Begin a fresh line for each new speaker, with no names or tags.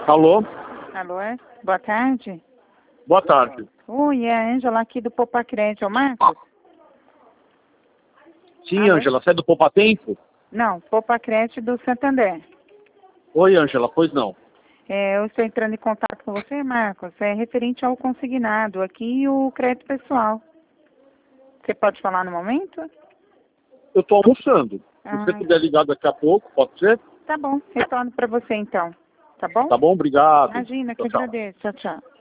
Alô?
Alô, é? Boa tarde.
Boa tarde.
Oi, é a Ângela aqui do Poupa Crédito, é o Marcos?
Sim,
Alô?
Ângela, você é do Poupa Tempo?
Não, Poupa Crédito do Santander.
Oi, Ângela, pois não.
Eu estou entrando em contato com você, Marcos, referente ao consignado aqui e o crédito pessoal. Você pode falar no momento?
Eu estou almoçando. Se você
Ah,
puder ligar daqui a pouco, pode ser?
tá bom, retorno para você então. Tá bom?
Tá bom? Obrigado.
Imagina, que
Tchau, tchau.
agradeço. Tchau, tchau.